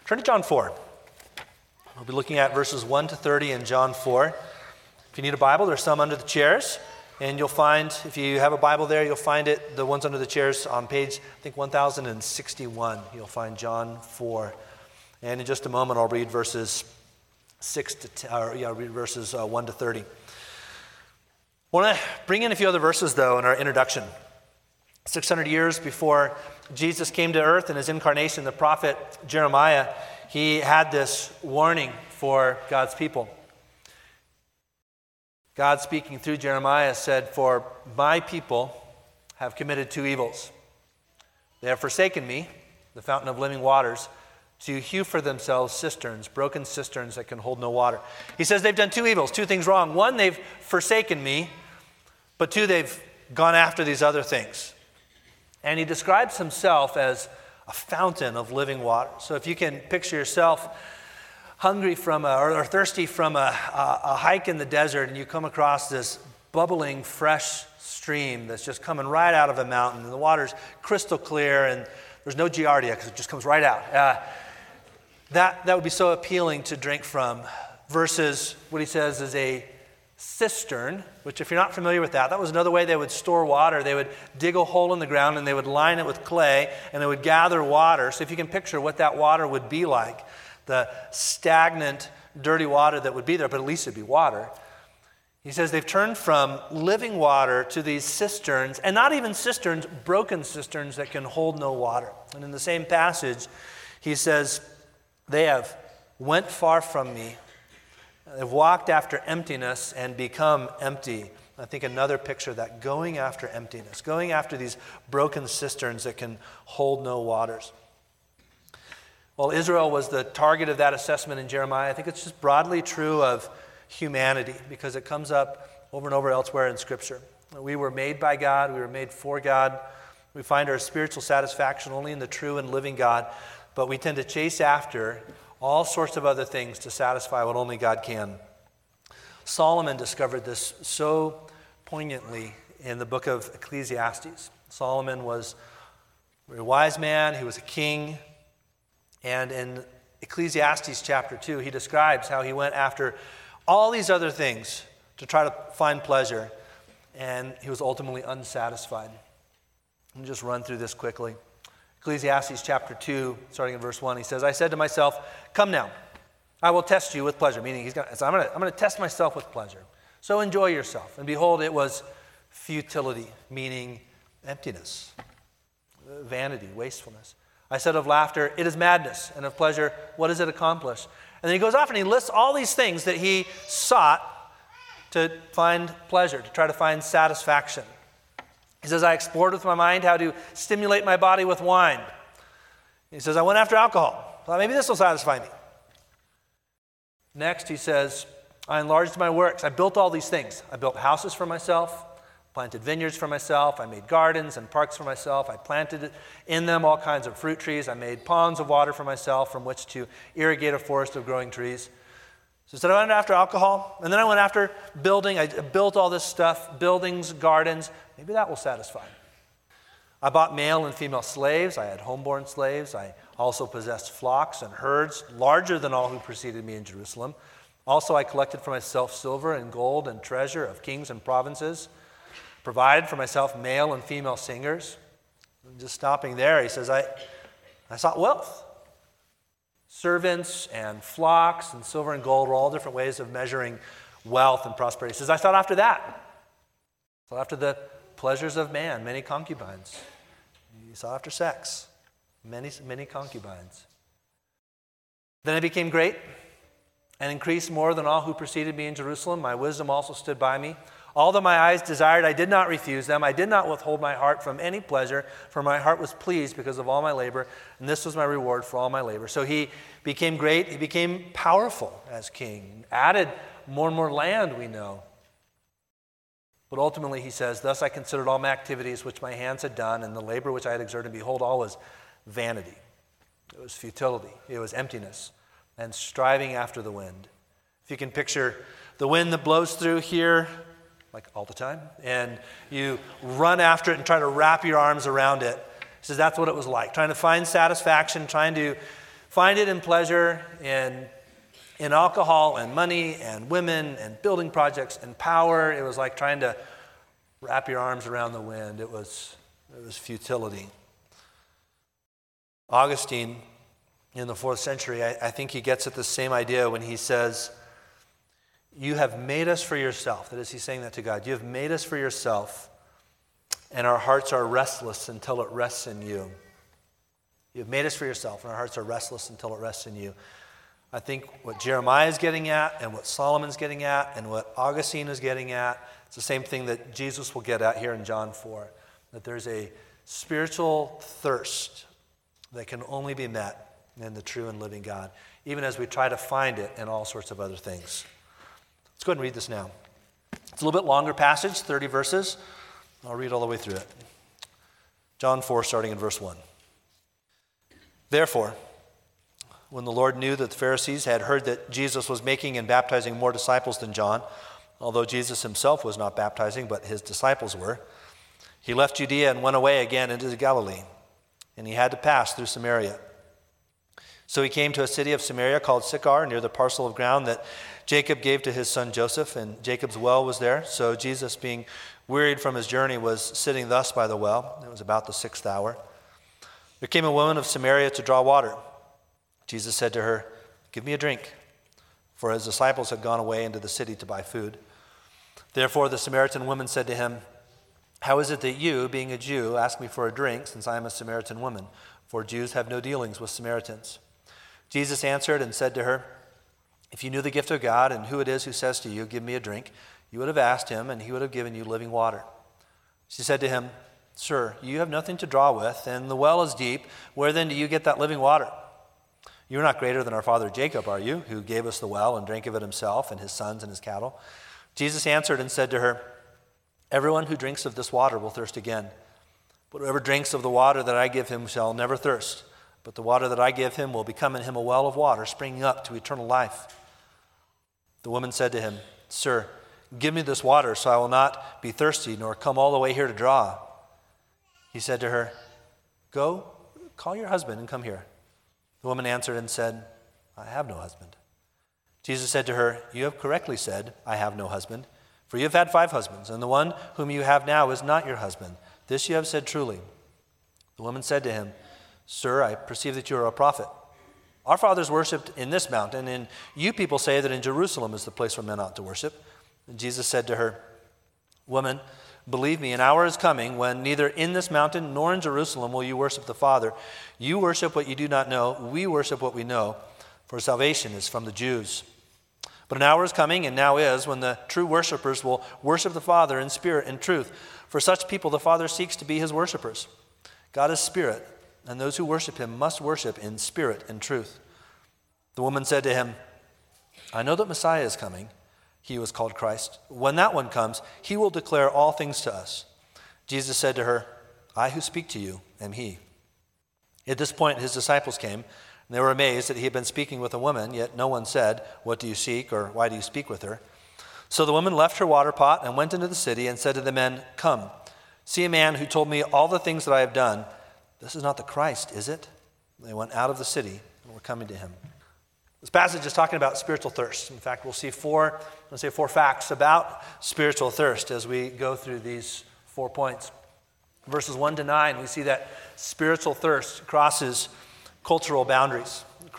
Turn to John 4. We'll be looking at verses 1 to 30 in John 4. If you need a Bible, there's some under the chairs. And you'll find, if you have a Bible there, you'll find it, the ones under the chairs on page, I think, 1061. You'll find John 4. And in just a moment, I'll read verses 1 to 30. I want to bring in a few other verses, though, in our introduction. 600 years before Jesus came to earth in his incarnation, the prophet Jeremiah, he had this warning for God's people. God, speaking through Jeremiah, said, "For my people have committed two evils. They have forsaken me, the fountain of living waters, to hew for themselves cisterns, broken cisterns that can hold no water." He says they've done two evils, two things wrong. One, they've forsaken me, but two, they've gone after these other things. And he describes himself as a fountain of living water. So if you can picture yourself hungry from or thirsty from a hike in the desert, and you come across this bubbling, fresh stream that's just coming right out of a mountain, and the water's crystal clear, and there's no giardia because it just comes right out. That would be so appealing to drink from, versus what he says is a cistern, which, if you're not familiar with that was another way they would store water. They would dig a hole in the ground and they would line it with clay and they would gather water. So if you can picture what that water would be like, the stagnant, dirty water that would be there, but at least it'd be water. He says they've turned from living water to these cisterns, and not even cisterns, broken cisterns that can hold no water. And in the same passage, he says, they have went far from me. They've walked after emptiness and become empty. I think another picture of that, going after emptiness, going after these broken cisterns that can hold no waters. Well, Israel was the target of that assessment in Jeremiah. I think it's just broadly true of humanity because it comes up over and over elsewhere in Scripture. We were made by God. We were made for God. We find our spiritual satisfaction only in the true and living God, but we tend to chase after all sorts of other things to satisfy what only God can. Solomon discovered this so poignantly in the book of Ecclesiastes. Solomon was a very wise man. He was a king. And in Ecclesiastes chapter 2, he describes how he went after all these other things to try to find pleasure, and he was ultimately unsatisfied. Let me just run through this quickly. Ecclesiastes chapter 2, starting in verse 1, he says, "I said to myself, 'Come now, I will test you with pleasure.'" Meaning I'm going to test myself with pleasure. "So enjoy yourself." And behold, it was futility, meaning emptiness, vanity, wastefulness. "I said of laughter, it is madness, and of pleasure, what does it accomplish?" And then he goes off and he lists all these things that he sought to find pleasure, to try to find satisfaction. He says, "I explored with my mind how to stimulate my body with wine." He says, "I went after alcohol. Thought maybe this will satisfy me." Next, he says, "I enlarged my works. I built all these things. I built houses for myself, planted vineyards for myself. I made gardens and parks for myself. I planted in them all kinds of fruit trees. I made ponds of water for myself from which to irrigate a forest of growing trees." So he said, I went after alcohol, and then I went after building. I built all this stuff, buildings, gardens. Maybe that will satisfy. "I bought male and female slaves. I had homeborn slaves. I also possessed flocks and herds, larger than all who preceded me in Jerusalem. Also I collected for myself silver and gold and treasure of kings and provinces. Provided for myself male and female singers." And just stopping there, he says, I sought wealth. Servants and flocks and silver and gold were all different ways of measuring wealth and prosperity. He says, "I sought after that. Sought after the pleasures of man, many concubines." He sought after sex, many concubines. "Then I became great and increased more than all who preceded me in Jerusalem. My wisdom also stood by me. All that my eyes desired, I did not refuse them. I did not withhold my heart from any pleasure, for my heart was pleased because of all my labor, and this was my reward for all my labor." So he became great. He became powerful as king. Added more and more land, we know. But ultimately, he says, "Thus I considered all my activities which my hands had done, and the labor which I had exerted, behold, all was vanity." It was futility. It was emptiness and striving after the wind. If you can picture the wind that blows through here, like all the time, and you run after it and try to wrap your arms around it. He says that's what it was like, trying to find satisfaction, trying to find it in pleasure, in alcohol and money and women and building projects and power. It was like trying to wrap your arms around the wind. It was futility. Augustine, in the 4th century, I think he gets at the same idea when he says, you have made us for yourself. That is, he's saying that to God. You have made us for yourself, and our hearts are restless until it rests in you. You have made us for yourself, and our hearts are restless until it rests in you. I think what Jeremiah is getting at, and what Solomon's getting at, and what Augustine is getting at, it's the same thing that Jesus will get at here in John 4, that there's a spiritual thirst that can only be met in the true and living God, even as we try to find it in all sorts of other things. Let's go ahead and read this now. It's a little bit longer passage, 30 verses. I'll read all the way through it. John 4, starting in verse 1. Therefore, when the Lord knew that the Pharisees had heard that Jesus was making and baptizing more disciples than John, although Jesus himself was not baptizing, but his disciples were, he left Judea and went away again into Galilee, and he had to pass through Samaria. So he came to a city of Samaria called Sychar, near the parcel of ground that Jacob gave to his son Joseph, and Jacob's well was there. So Jesus, being wearied from his journey, was sitting thus by the well. It was about the 6th hour. There came a woman of Samaria to draw water. Jesus said to her, "Give me a drink," for his disciples had gone away into the city to buy food. Therefore the Samaritan woman said to him, "How is it that you, being a Jew, ask me for a drink, since I am a Samaritan woman? For Jews have no dealings with Samaritans." Jesus answered and said to her, "If you knew the gift of God and who it is who says to you, 'Give me a drink,' you would have asked him, and he would have given you living water." She said to him, "Sir, you have nothing to draw with, and the well is deep. Where then do you get that living water? You are not greater than our father Jacob, are you, who gave us the well and drank of it himself and his sons and his cattle?" Jesus answered and said to her, "Everyone who drinks of this water will thirst again. But whoever drinks of the water that I give him shall never thirst. But the water that I give him will become in him a well of water springing up to eternal life." The woman said to him, "Sir, give me this water so I will not be thirsty, nor come all the way here to draw." He said to her, "Go, call your husband and come here." The woman answered and said, "I have no husband." Jesus said to her, "You have correctly said, 'I have no husband,' for you have had 5 husbands, and the one whom you have now is not your husband. This you have said truly." The woman said to him, "Sir, I perceive that you are a prophet. Our fathers worshipped in this mountain, and you people say that in Jerusalem is the place where men ought to worship." And Jesus said to her, "Woman, believe me, an hour is coming when neither in this mountain nor in Jerusalem will you worship the Father. You worship what you do not know. We worship what we know, for salvation is from the Jews. But an hour is coming, and now is, when the true worshipers will worship the Father in spirit and truth. For such people the Father seeks to be his worshipers. God is spirit, and those who worship him must worship in spirit and truth." The woman said to him, "I know that Messiah is coming, he who is called Christ. When that one comes, he will declare all things to us." Jesus said to her, "I who speak to you am he." At this point his disciples came, and they were amazed that he had been speaking with a woman, yet no one said, "What do you seek?" or "Why do you speak with her?" So the woman left her water pot and went into the city and said to the men, "Come, see a man who told me all the things that I have done. This is not the Christ, is it?" They went out of the city and were coming to him. This passage is talking about spiritual thirst. In fact, we'll see 4 facts about spiritual thirst as we go through these 4 points. Verses 1 to 9, we see that spiritual thirst crosses cultural boundaries. The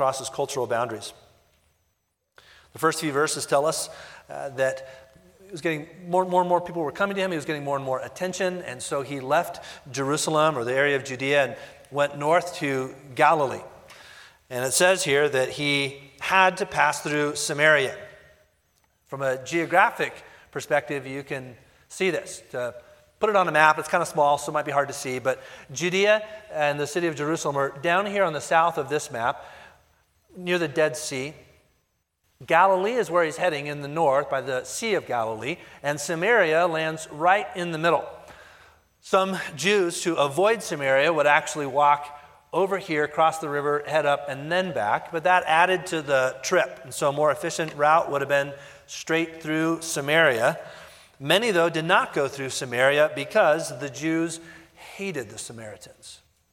first few verses tell us that it was getting more and more people were coming to him. He was getting more and more attention, and so he left Jerusalem or the area of Judea and went north to Galilee. And it says here that he had to pass through Samaria. From a geographic perspective, you can see this. To put it on a map, it's kind of small, so it might be hard to see, but Judea and the city of Jerusalem are down here on the south of this map, near the Dead Sea. Galilee is where he's heading in the north by the Sea of Galilee, and Samaria lands right in the middle. Some Jews, to avoid Samaria, would actually walk over here, cross the river, head up, and then back, but that added to the trip. And so a more efficient route would have been straight through Samaria. Many, though, did not go through Samaria because the Jews hated the Samaritans.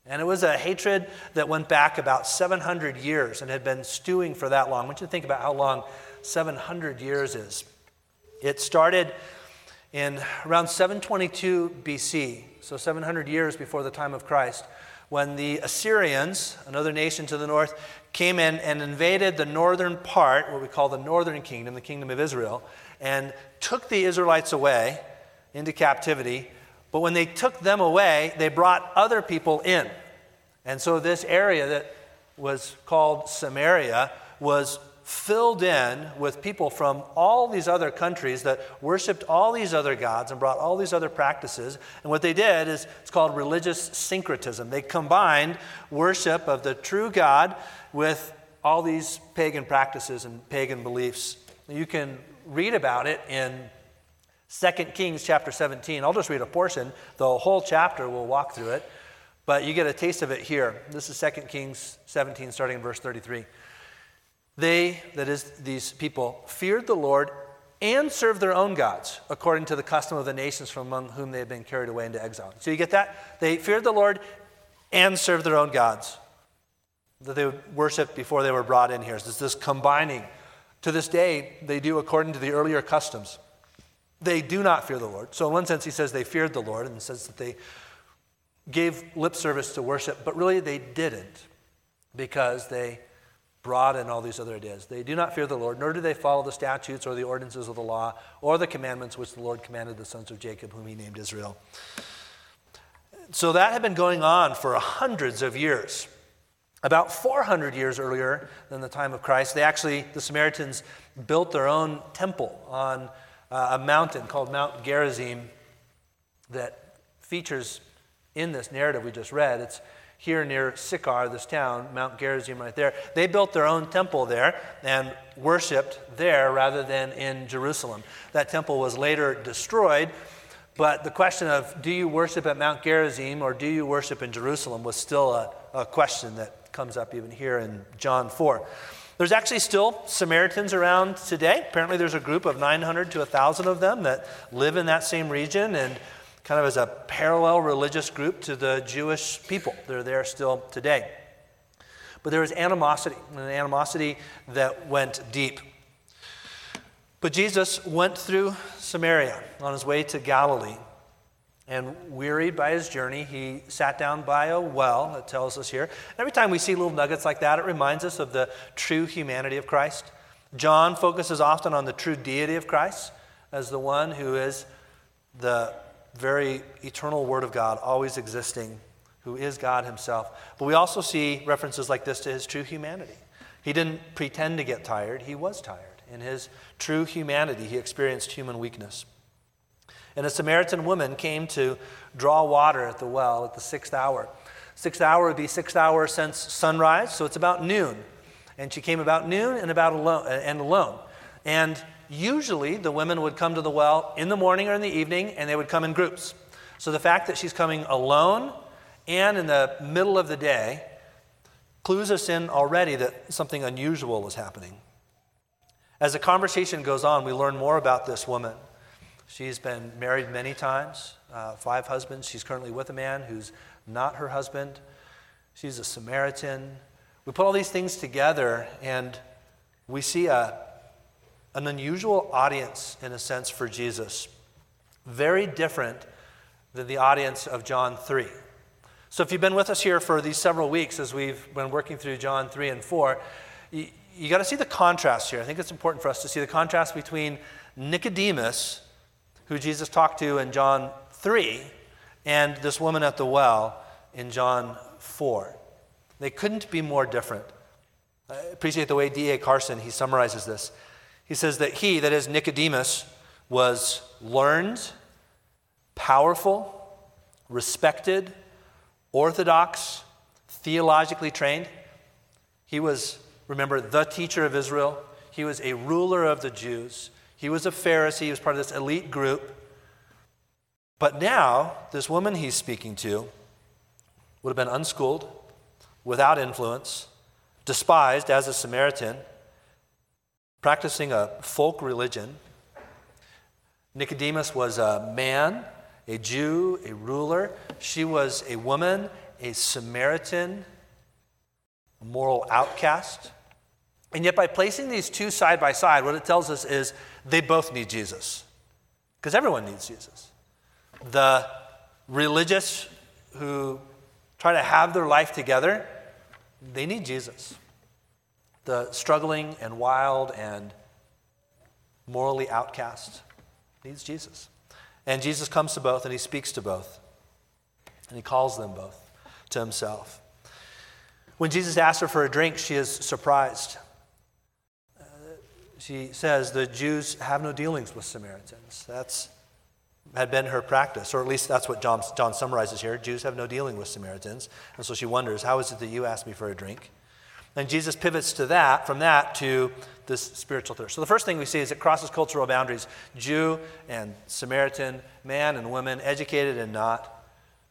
And it was a hatred that went back about 700 years and had been stewing for that long. I want you to think about how long 700 years is. It started in around 722 BC, so 700 years before the time of Christ, when the Assyrians, another nation to the north, came in and invaded the northern part, what we call the northern kingdom, the kingdom of Israel, and took the Israelites away into captivity. But when they took them away, they brought other people in. And so this area that was called Samaria was filled in with people from all these other countries that worshiped all these other gods and brought all these other practices. And what they did is it's called religious syncretism. They combined worship of the true God with all these pagan practices and pagan beliefs. You can read about it in 2 Kings chapter 17. I'll just read a portion. The whole chapter, we'll walk through it. But you get a taste of it here. This is 2 Kings 17, starting in verse 33. They, that is, these people, feared the Lord and served their own gods, according to the custom of the nations from among whom they had been carried away into exile. So you get that? They feared the Lord and served their own gods that they worshipped before they were brought in here. So it's this combining. To this day, they do according to the earlier customs. They do not fear the Lord. So in one sense, he says they feared the Lord, and it says that they gave lip service to worship, but really they didn't, because they brought in all these other ideas. They do not fear the Lord, nor do they follow the statutes or the ordinances of the law or the commandments which the Lord commanded the sons of Jacob, whom he named Israel. So that had been going on for hundreds of years. About 400 years earlier than the time of Christ, the Samaritans built their own temple on a mountain called Mount Gerizim that features in this narrative we just read. It's here near Sychar, this town, Mount Gerizim right there. They built their own temple there and worshipped there rather than in Jerusalem. That temple was later destroyed, but the question of do you worship at Mount Gerizim or do you worship in Jerusalem was still a question that comes up even here in John 4. There's actually still Samaritans around today. Apparently there's a group of 900 to 1,000 of them that live in that same region and kind of as a parallel religious group to the Jewish people. They're there still today. But there was animosity, an animosity that went deep. But Jesus went through Samaria on his way to Galilee, and wearied by his journey, he sat down by a well, it tells us here. Every time we see little nuggets like that, it reminds us of the true humanity of Christ. John focuses often on the true deity of Christ as the one who is the very eternal Word of God, always existing, who is God himself. But we also see references like this to his true humanity. He didn't pretend to get tired. He was tired. In his true humanity, he experienced human weakness. And a Samaritan woman came to draw water at the well at the 6th hour. 6th hour would be 6th hour since sunrise, so it's about noon. And she came about noon and alone. And usually the women would come to the well in the morning or in the evening, and they would come in groups. So the fact that she's coming alone and in the middle of the day clues us in already that something unusual is happening. As the conversation goes on, we learn more about this woman. She's been married many times, 5 husbands. She's currently with a man who's not her husband. She's a Samaritan. We put all these things together, and we see an unusual audience, in a sense, for Jesus. Very different than the audience of John 3. So if you've been with us here for these several weeks as we've been working through John 3 and 4, you got to see the contrast here. I think it's important for us to see the contrast between Nicodemus, who Jesus talked to in John 3, and this woman at the well in John 4. They couldn't be more different. I appreciate the way D.A. Carson, he summarizes this. He says that he, that is Nicodemus, was learned, powerful, respected, orthodox, theologically trained. He was, remember, the teacher of Israel. He was a ruler of the Jews. He was a Pharisee. He was part of this elite group. But now, this woman he's speaking to would have been unschooled, without influence, despised as a Samaritan, practicing a folk religion. Nicodemus was a man, a Jew, a ruler. She was a woman, a Samaritan, a moral outcast. And yet by placing these two side by side, what it tells us is they both need Jesus. Because everyone needs Jesus. The religious who try to have their life together, they need Jesus. The struggling and wild and morally outcast needs Jesus. And Jesus comes to both and he speaks to both. And he calls them both to himself. When Jesus asks her for a drink, she is surprised. She says the Jews have no dealings with Samaritans. Had been her practice, or at least that's what John summarizes here. Jews have no dealing with Samaritans. And so she wonders, how is it that you ask me for a drink? And Jesus pivots from that to this spiritual thirst. So the first thing we see is it crosses cultural boundaries. Jew and Samaritan, man and woman, educated and not.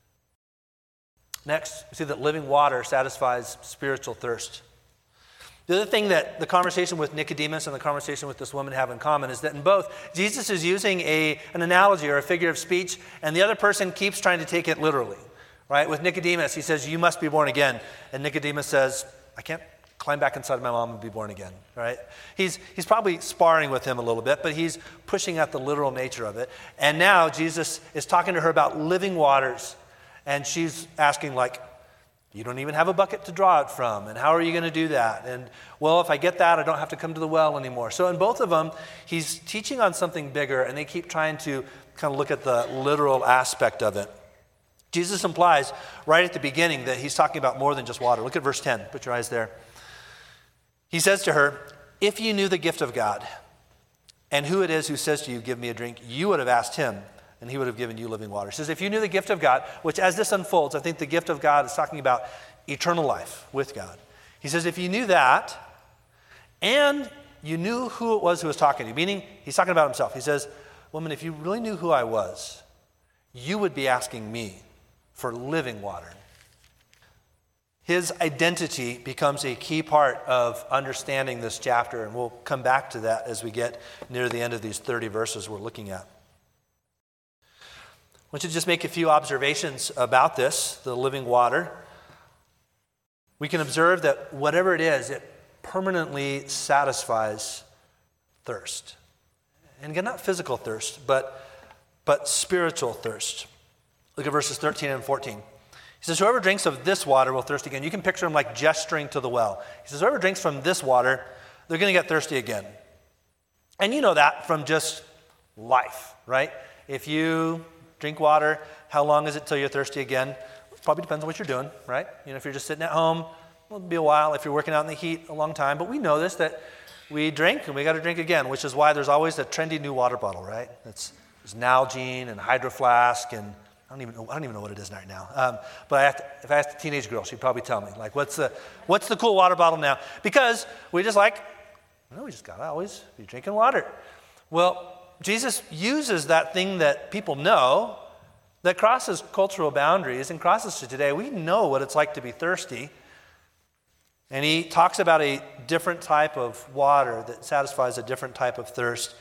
Next, we see that living water satisfies spiritual thirst. The other thing that the conversation with Nicodemus and the conversation with this woman have in common is that in both, Jesus is using an analogy or a figure of speech, and the other person keeps trying to take it literally. Right? With Nicodemus, he says, you must be born again. And Nicodemus says, I can't climb back inside my mom and be born again. Right? He's probably sparring with him a little bit, but he's pushing at the literal nature of it. And now Jesus is talking to her about living waters, and she's asking like, you don't even have a bucket to draw it from, and how are you going to do that? And, well, if I get that, I don't have to come to the well anymore. So in both of them, he's teaching on something bigger, and they keep trying to kind of look at the literal aspect of it. Jesus implies right at the beginning that he's talking about more than just water. Look at verse 10. Put your eyes there. He says to her, if you knew the gift of God, and who it is who says to you, give me a drink, you would have asked him, and he would have given you living water. He says, if you knew the gift of God, which as this unfolds, I think the gift of God is talking about eternal life with God. He says, if you knew that, and you knew who it was who was talking to you, meaning he's talking about himself. He says, woman, if you really knew who I was, you would be asking me for living water. His identity becomes a key part of understanding this chapter, and we'll come back to that as we get near the end of these 30 verses we're looking at. I want you to just make a few observations about this, the living water. We can observe that whatever it is, it permanently satisfies thirst. And again, not physical thirst, but spiritual thirst. Look at verses 13 and 14. He says, whoever drinks of this water will thirst again. You can picture him like gesturing to the well. He says, whoever drinks from this water, they're going to get thirsty again. And you know that from just life, right? If you drink water, how long is it till you're thirsty again? Probably depends on what you're doing, right? You know, if you're just sitting at home, it'll be a while. If you're working out in the heat, a long time. But we know this, that we drink and we got to drink again, which is why there's always a trendy new water bottle, right? There's Nalgene and Hydro Flask, and I don't even know what it is right now. But if I asked a teenage girl, she'd probably tell me, like, what's the cool water bottle now? Because we just we just gotta always be drinking water. Well, Jesus uses that thing that people know that crosses cultural boundaries and crosses to today. We know what it's like to be thirsty. And he talks about a different type of water that satisfies a different type of thirst.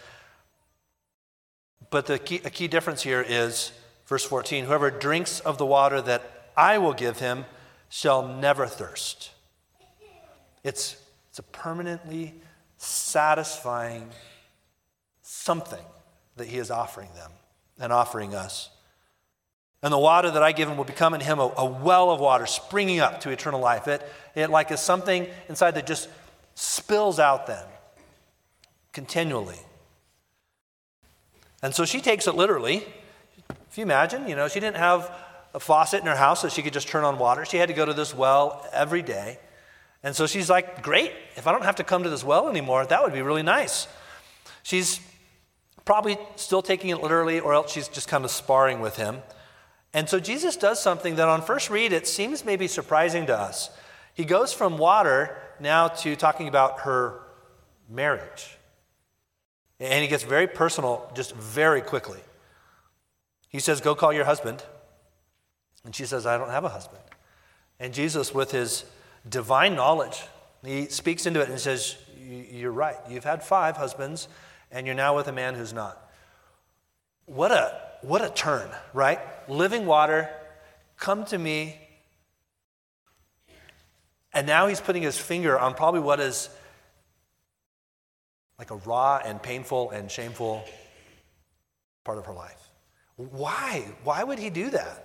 But a key difference here is verse 14, whoever drinks of the water that I will give him shall never thirst. It's a permanently satisfying something that he is offering them and offering us. And the water that I give him will become in him a well of water springing up to eternal life. It like is something inside that just spills out then continually. And so she takes it literally. If you imagine, she didn't have a faucet in her house that she could just turn on water. She had to go to this well every day. And so she's like, great, if I don't have to come to this well anymore, that would be really nice. She's probably still taking it literally, or else she's just kind of sparring with him. And so Jesus does something that on first read, it seems maybe surprising to us. He goes from water now to talking about her marriage. And he gets very personal just very quickly. He says, go call your husband. And she says, I don't have a husband. And Jesus, with his divine knowledge, he speaks into it and says, you're right. You've had 5 husbands, and you're now with a man who's not. What a turn, right? Living water, come to me, And now he's putting his finger on probably what is like a raw and painful and shameful part of her life. Why? Why would he do that?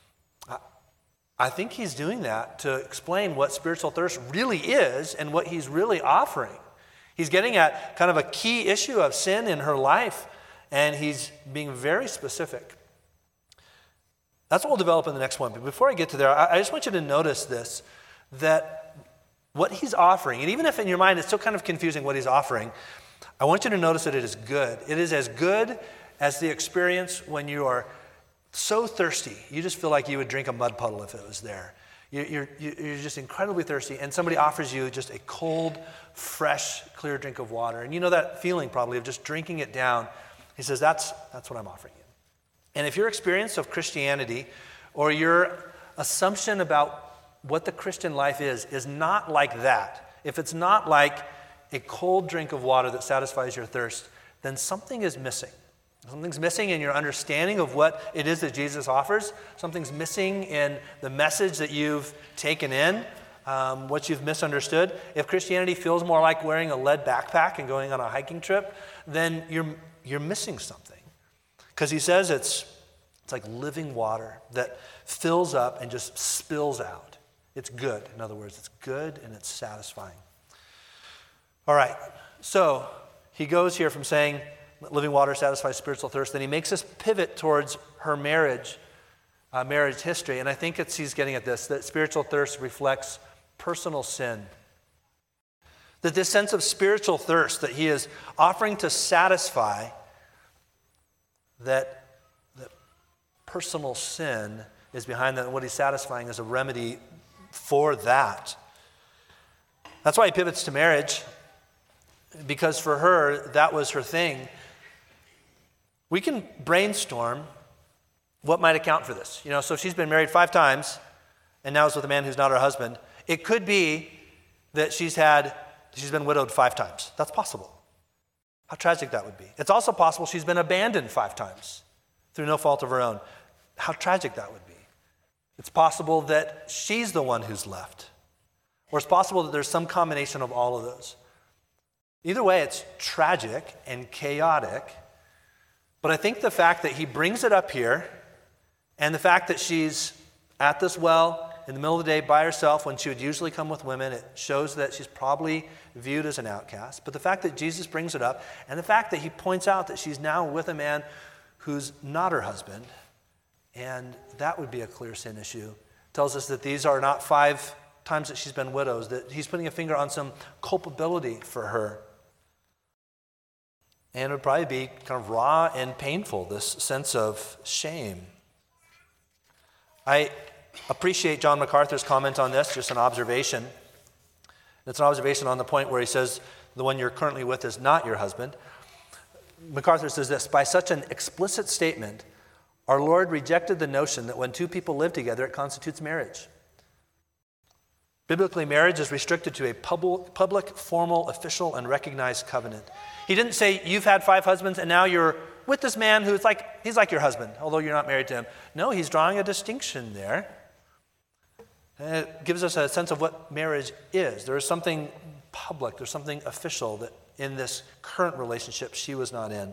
I think he's doing that to explain what spiritual thirst really is and what he's really offering. He's getting at kind of a key issue of sin in her life, and he's being very specific. That's what we'll develop in the next one. But before I get to there, I just want you to notice this, that what he's offering, and even if in your mind it's still kind of confusing what he's offering, I want you to notice that it is good. It is as good as the experience when you are so thirsty, you just feel like you would drink a mud puddle if it was there. You're just incredibly thirsty, and somebody offers you just a cold, fresh, clear drink of water. And you know that feeling probably of just drinking it down. He says, that's what I'm offering you. And if your experience of Christianity or your assumption about what the Christian life is not like that, if it's not like a cold drink of water that satisfies your thirst, then something is missing. Something's missing in your understanding of what it is that Jesus offers. Something's missing in the message that you've taken in, what you've misunderstood. If Christianity feels more like wearing a lead backpack and going on a hiking trip, then you're missing something. Because he says it's like living water that fills up and just spills out. It's good. In other words, it's good and it's satisfying. All right, so he goes here from saying living water satisfies spiritual thirst. Then he makes this pivot towards her marriage history. And I think he's getting at this, that spiritual thirst reflects personal sin. That this sense of spiritual thirst that he is offering to satisfy, that personal sin is behind that. And what he's satisfying is a remedy for that. That's why he pivots to marriage, because for her, that was her thing. We can brainstorm what might account for this. So she's been married 5 times and now is with a man who's not her husband. It could be that she's been widowed 5 times. That's possible. How tragic that would be. It's also possible she's been abandoned 5 times through no fault of her own. How tragic that would be. It's possible that she's the one who's left. Or it's possible that there's some combination of all of those. Either way, it's tragic and chaotic. But I think the fact that he brings it up here, and the fact that she's at this well in the middle of the day by herself when she would usually come with women, it shows that she's probably viewed as an outcast. But the fact that Jesus brings it up, and the fact that he points out that she's now with a man who's not her husband, and that would be a clear sin issue, tells us that these are not 5 times that she's been widows, that he's putting a finger on some culpability for her. And it would probably be kind of raw and painful, this sense of shame. I appreciate John MacArthur's comment on this, just an observation. It's an observation on the point where he says the one you're currently with is not your husband. MacArthur says this: by such an explicit statement, our Lord rejected the notion that when 2 people live together, it constitutes marriage. Biblically, marriage is restricted to a public, formal, official, and recognized covenant. He didn't say, you've had 5 husbands, and now you're with this man who's he's like your husband, although you're not married to him. No, he's drawing a distinction there. And it gives us a sense of what marriage is. There is something public, there's something official that in this current relationship she was not in.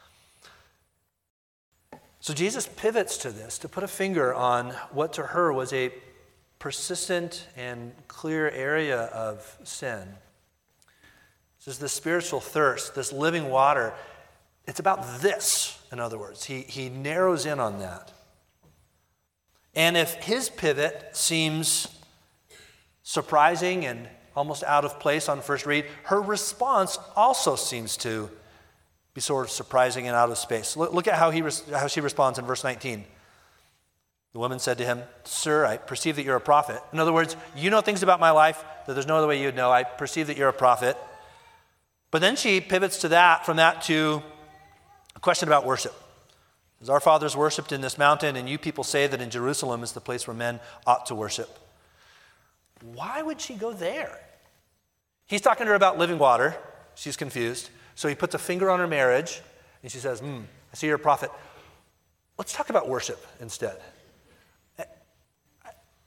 So Jesus pivots to this to put a finger on what to her was a persistent and clear area of sin. This is the spiritual thirst, this living water. It's about this, in other words. He narrows in on that. And if his pivot seems surprising and almost out of place on first read, her response also seems to be sort of surprising and out of space. Look at how she responds in verse 19. The woman said to him, "Sir, I perceive that you're a prophet." In other words, you know things about my life that there's no other way you'd know. I perceive that you're a prophet. But then she pivots from that to a question about worship. As our fathers worshipped in this mountain, and you people say that in Jerusalem is the place where men ought to worship. Why would she go there? He's talking to her about living water. She's confused. So he puts a finger on her marriage, and she says, I see you're a prophet. Let's talk about worship instead.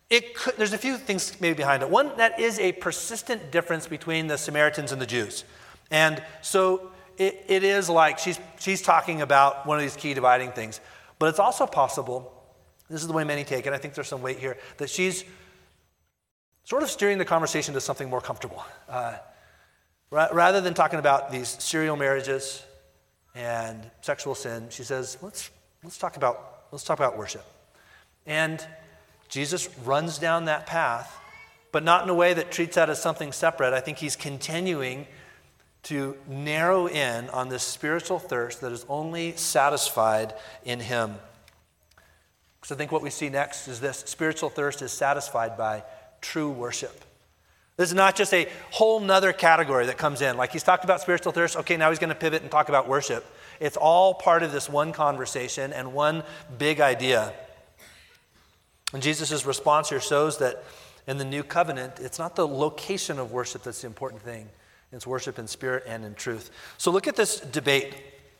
There's a few things maybe behind it. One, that is a persistent difference between the Samaritans and the Jews. And so it is like she's talking about one of these key dividing things. But it's also possible, this is the way many take it, I think there's some weight here, that she's sort of steering the conversation to something more comfortable. Rather than talking about these serial marriages and sexual sin, she says, let's talk about worship. And Jesus runs down that path, but not in a way that treats that as something separate. I think he's continuing to narrow in on this spiritual thirst that is only satisfied in him. Because I think what we see next is this: spiritual thirst is satisfied by true worship. This is not just a whole nother category that comes in. Like he's talked about spiritual thirst, okay, now he's going to pivot and talk about worship. It's all part of this one conversation and one big idea. And Jesus' response here shows that in the new covenant, it's not the location of worship that's the important thing. It's worship in spirit and in truth. So look at this debate.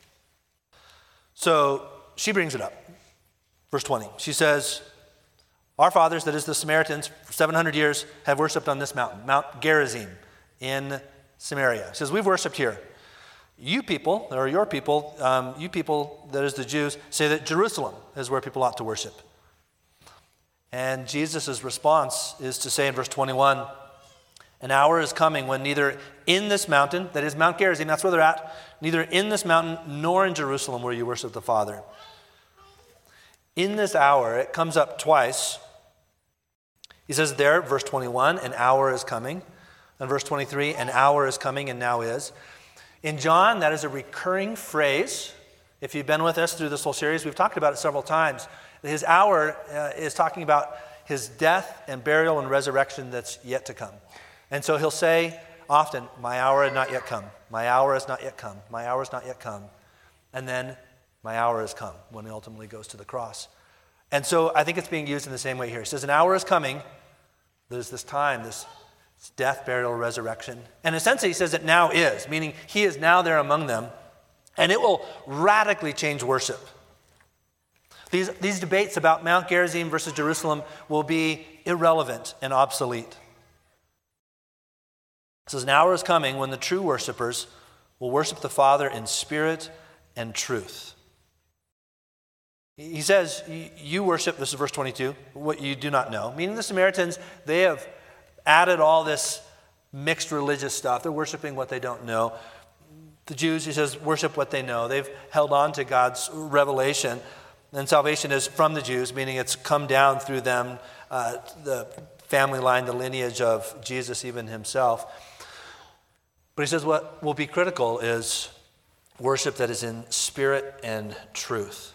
So she brings it up. Verse 20. She says, our fathers, that is the Samaritans, for 700 years have worshipped on this mountain, Mount Gerizim in Samaria. She says, we've worshipped here. You people, or your people, you people, that is the Jews, say that Jerusalem is where people ought to worship. And Jesus' response is to say in verse 21, an hour is coming when neither in this mountain, that is Mount Gerizim, that's where they're at, neither in this mountain nor in Jerusalem where you worship the Father. In this hour, it comes up twice. He says there, verse 21, an hour is coming. And verse 23, an hour is coming and now is. In John, that is a recurring phrase. If you've been with us through this whole series, we've talked about it several times. His hour is talking about his death and burial and resurrection that's yet to come. And so he'll say often, my hour has not yet come. My hour has not yet come. My hour has not yet come. And then my hour has come when he ultimately goes to the cross. And so I think it's being used in the same way here. He says an hour is coming. There's this time, this death, burial, resurrection. And in a sense, he says it now is, meaning he is now there among them. And it will radically change worship. These debates about Mount Gerizim versus Jerusalem will be irrelevant and obsolete. It says, an hour is coming when the true worshipers will worship the Father in spirit and truth. He says, you worship, this is verse 22, what you do not know. Meaning the Samaritans, they have added all this mixed religious stuff. They're worshiping what they don't know. The Jews, he says, worship what they know. They've held on to God's revelation. And salvation is from the Jews, meaning it's come down through them, the family line, the lineage of Jesus even himself. But he says what will be critical is worship that is in spirit and truth.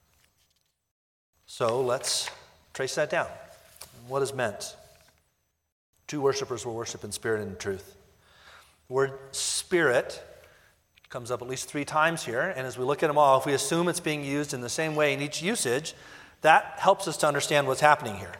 So let's trace that down. What is meant? True worshipers will worship in spirit and in truth. The word spirit comes up at least 3 times here, and as we look at them all, if we assume it's being used in the same way in each usage, that helps us to understand what's happening here.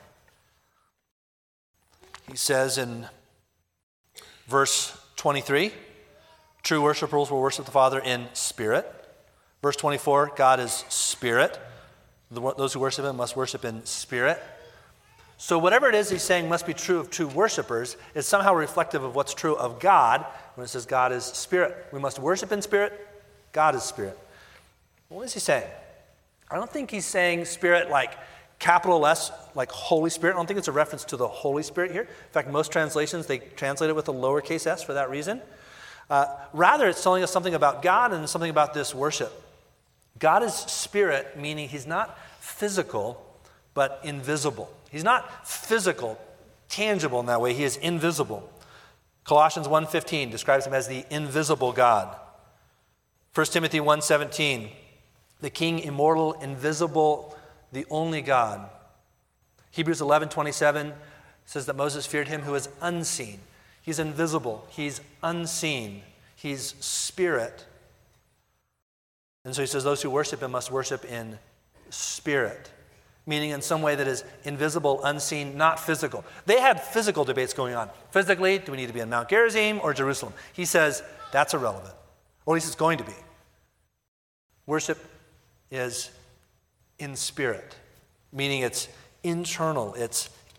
He says in verse 23, true worshipers will worship the Father in spirit. Verse 24, God is spirit. Those who worship him must worship in spirit. So whatever it is he's saying must be true of true worshipers is somehow reflective of what's true of God when it says God is spirit. We must worship in spirit. God is spirit. What is he saying? I don't think he's saying spirit like capital S, like Holy Spirit. I don't think it's a reference to the Holy Spirit here. In fact, most translations, they translate it with a lowercase s for that reason. Rather, it's telling us something about God and something about this worship. God is spirit, meaning he's not physical, but invisible. He's not physical, tangible in that way. He is invisible. Colossians 1:15 describes him as the invisible God. 1 Timothy 1:17, the King, immortal, invisible, the only God. Hebrews 11:27 says that Moses feared him who is unseen. He's invisible. He's unseen. He's spirit. And so he says those who worship him must worship in spirit, meaning in some way that is invisible, unseen, not physical. They had physical debates going on. Physically, do we need to be in Mount Gerizim or Jerusalem? He says that's irrelevant, or at least it's going to be. Worship is in spirit, meaning it's internal, it's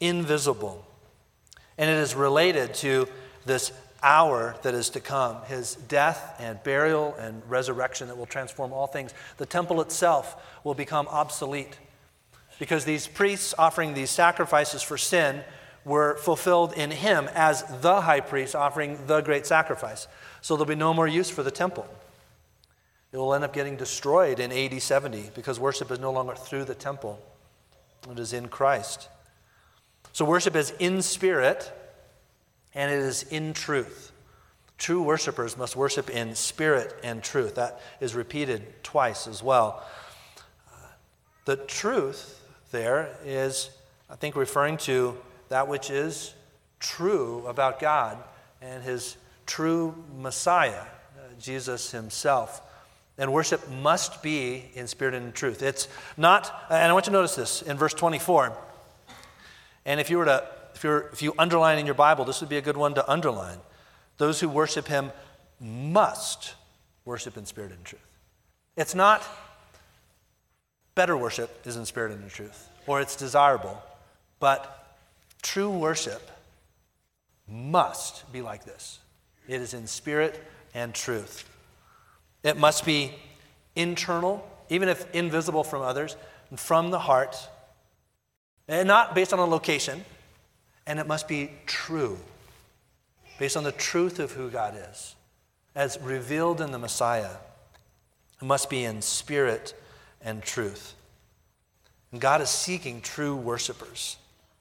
invisible. And it is related to this hour that is to come, his death and burial and resurrection that will transform all things. The temple itself will become obsolete because these priests offering these sacrifices for sin were fulfilled in him as the high priest offering the great sacrifice. So there'll be no more use for the temple. It will end up getting destroyed in AD 70 because worship is no longer through the temple. It is in Christ. So worship is in spirit and it is in truth. True worshipers must worship in spirit and truth. That is repeated twice as well. The truth there is, I think, referring to that which is true about God and his true Messiah, Jesus himself. And worship must be in spirit and in truth. It's not, and I want you to notice this in verse 24. And if you underline in your Bible, this would be a good one to underline. Those who worship him must worship in spirit and in truth. It's not better worship is in spirit and in truth, or it's desirable, but true worship must be like this. It is in spirit and truth. It must be internal, even if invisible from others, and from the heart, and not based on a location. And it must be true, based on the truth of who God is, as revealed in the Messiah. It must be in spirit and truth. And God is seeking true worshipers.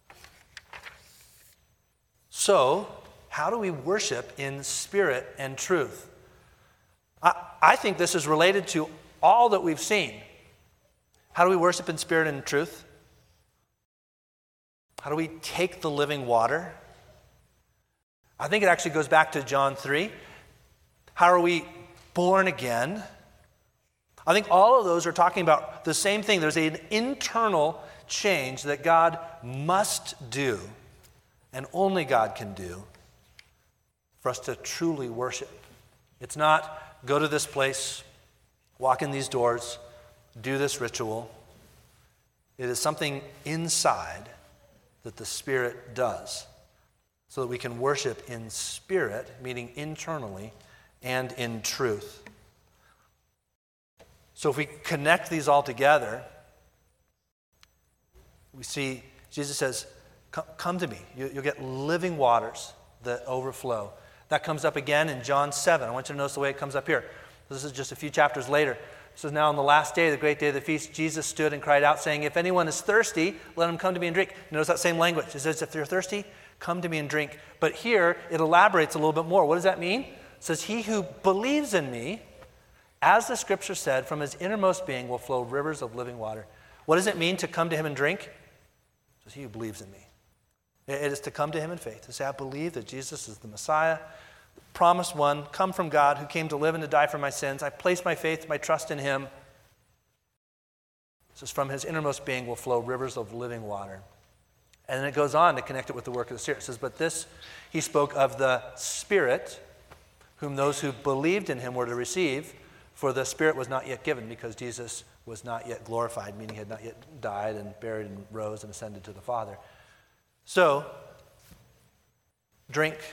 So, how do we worship in spirit and truth? I think this is related to all that we've seen. How do we worship in spirit and truth? How do we take the living water? I think it actually goes back to John 3. How are we born again? I think all of those are talking about the same thing. There's an internal change that God must do, and only God can do, for us to truly worship. It's not go to this place, walk in these doors, do this ritual. It is something inside that the Spirit does, so that we can worship in spirit, meaning internally, and in truth. So if we connect these all together, we see Jesus says, come to me. You'll get living waters that overflow. That comes up again in John 7. I want you to notice the way it comes up here. This is just a few chapters later. It says, now on the last day, the great day of the feast, Jesus stood and cried out, saying, if anyone is thirsty, let him come to me and drink. Notice that same language. It says, if you're thirsty, come to me and drink. But here, it elaborates a little bit more. What does that mean? It says, he who believes in me, as the scripture said, from his innermost being will flow rivers of living water. What does it mean to come to him and drink? It says, he who believes in me. It is to come to him in faith, to say, I believe that Jesus is the Messiah, the promised one, come from God, who came to live and to die for my sins. I place my faith, my trust in him. It says, from his innermost being will flow rivers of living water. And then it goes on to connect it with the work of the Spirit. It says, but this he spoke of the Spirit, whom those who believed in him were to receive, for the Spirit was not yet given, because Jesus was not yet glorified, meaning he had not yet died and buried and rose and ascended to the Father. So, drink,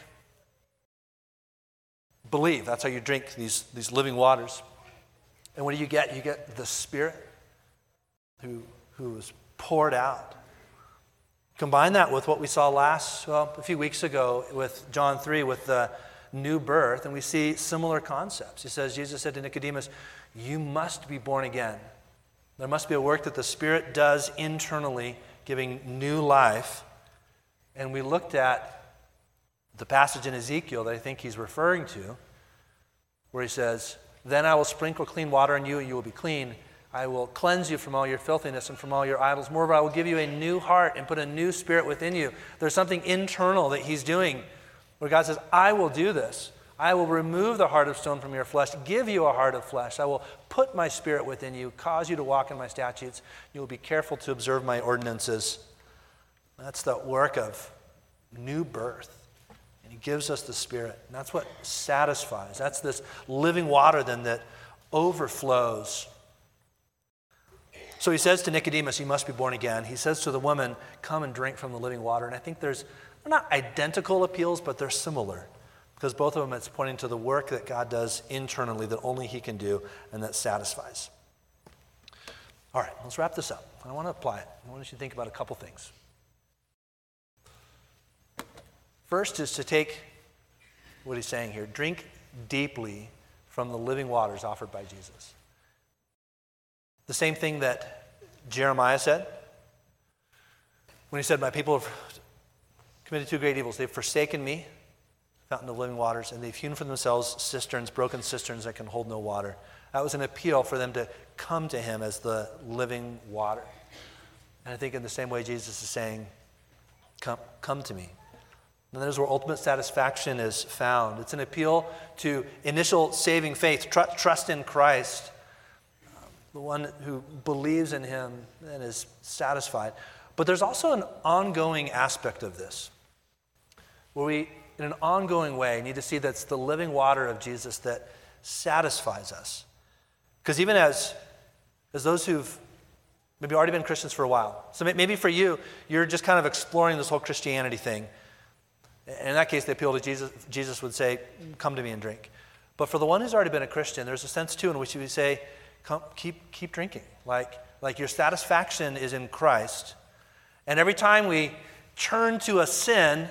believe. That's how you drink these living waters. And what do you get? You get the Spirit who was poured out. Combine that with what we saw a few weeks ago with John 3, with the new birth, and we see similar concepts. Jesus said to Nicodemus, you must be born again. There must be a work that the Spirit does internally, giving new life. And we looked at the passage in Ezekiel that I think he's referring to, where he says, then I will sprinkle clean water on you, and you will be clean. I will cleanse you from all your filthiness and from all your idols. Moreover, I will give you a new heart and put a new spirit within you. There's something internal that he's doing, where God says, I will do this. I will remove the heart of stone from your flesh, give you a heart of flesh. I will put my spirit within you, cause you to walk in my statutes. You will be careful to observe my ordinances. That's the work of new birth. And he gives us the Spirit. And that's what satisfies. That's this living water then that overflows. So he says to Nicodemus, you must be born again. He says to the woman, come and drink from the living water. And I think they're not identical appeals, but they're similar. Because both of them, it's pointing to the work that God does internally that only he can do and that satisfies. All right, let's wrap this up. I want to apply it. I want you to think about a couple things. First is to take what he's saying here. Drink deeply from the living waters offered by Jesus. The same thing that Jeremiah said when he said, my people have committed two great evils. They've forsaken me, fountain of living waters, and they've hewn for themselves cisterns, broken cisterns that can hold no water. That was an appeal for them to come to him as the living water. And I think in the same way Jesus is saying, come to me. And that is where ultimate satisfaction is found. It's an appeal to initial saving faith, trust in Christ, the one who believes in him and is satisfied. But there's also an ongoing aspect of this, where we, in an ongoing way, need to see that's the living water of Jesus that satisfies us. Because even as those who've maybe already been Christians for a while, so maybe for you, you're just kind of exploring this whole Christianity thing. And in that case, the appeal to Jesus, Jesus would say, come to me and drink. But for the one who's already been a Christian, there's a sense too in which he would say, come, keep drinking. Like your satisfaction is in Christ. And every time we turn to a sin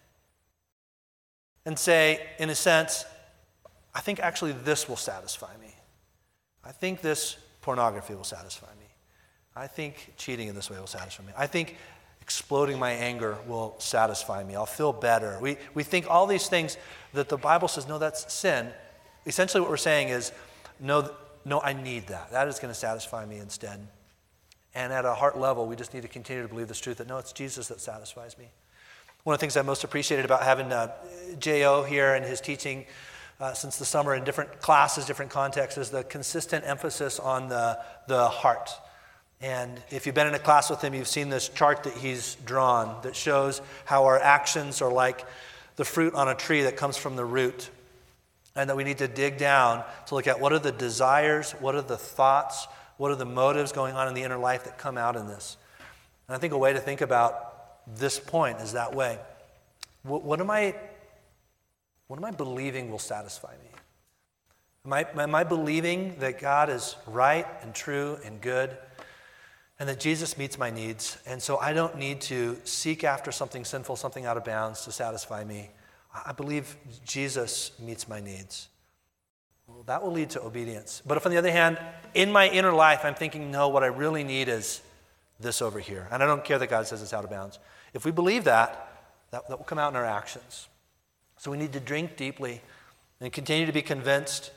and say, in a sense, I think actually this will satisfy me. I think this pornography will satisfy me. I think cheating in this way will satisfy me. I think exploding my anger will satisfy me. I'll feel better. We think all these things that the Bible says, no, that's sin. Essentially what we're saying is, no, I need that. That is going to satisfy me instead. And at a heart level, we just need to continue to believe this truth that, no, it's Jesus that satisfies me. One of the things I most appreciated about having J.O. here and his teaching since the summer in different classes, different contexts, is the consistent emphasis on the heart. And if you've been in a class with him, you've seen this chart that he's drawn that shows how our actions are like the fruit on a tree that comes from the root. And that we need to dig down to look at what are the desires, what are the thoughts, what are the motives going on in the inner life that come out in this. And I think a way to think about this point is that way. What am I believing will satisfy me? Am I believing that God is right and true and good and that Jesus meets my needs, and so I don't need to seek after something sinful, something out of bounds to satisfy me? I believe Jesus meets my needs. Well, that will lead to obedience. But if on the other hand, in my inner life, I'm thinking, no, what I really need is this over here, and I don't care that God says it's out of bounds. If we believe that will come out in our actions. So we need to drink deeply and continue to be convinced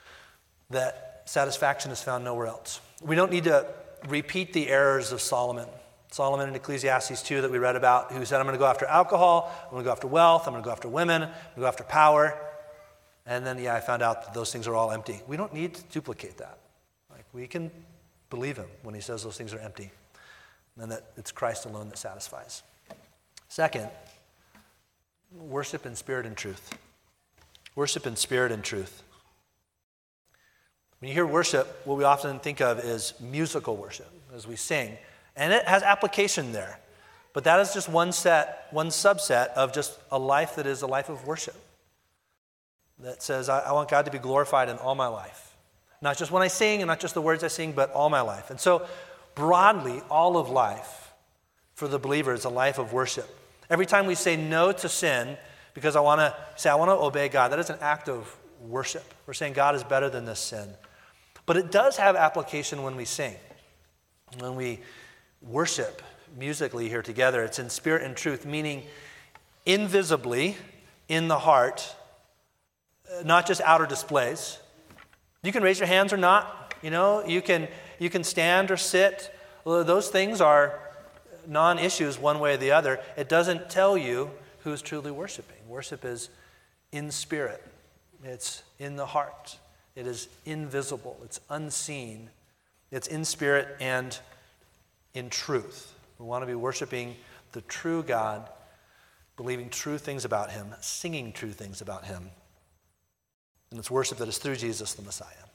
that satisfaction is found nowhere else. We don't need to repeat the errors of Solomon. Solomon in Ecclesiastes 2 that we read about, who said, I'm going to go after alcohol, I'm going to go after wealth, I'm going to go after women, I'm going to go after power. And then, I found out that those things are all empty. We don't need to duplicate that. We can believe him when he says those things are empty, and that it's Christ alone that satisfies. Second, worship in spirit and truth. Worship in spirit and truth. When you hear worship, what we often think of is musical worship, as we sing. And it has application there. But that is just one subset of just a life that is a life of worship. That says, I want God to be glorified in all my life. Not just when I sing and not just the words I sing, but all my life. And so, broadly, all of life for the believer is a life of worship. Every time we say no to sin, because I want to obey God, that is an act of worship. We're saying God is better than this sin. But it does have application when we sing. When we worship musically here together, it's in spirit and truth, meaning invisibly in the heart, not just outer displays. You can raise your hands or not. You can stand or sit. Those things are non-issues one way or the other. It doesn't tell you who's truly worshiping. Worship is in spirit. It's in the heart. It is invisible. It's unseen. It's in spirit and in truth. We want to be worshiping the true God, believing true things about him, singing true things about him. And it's worship that is through Jesus the Messiah.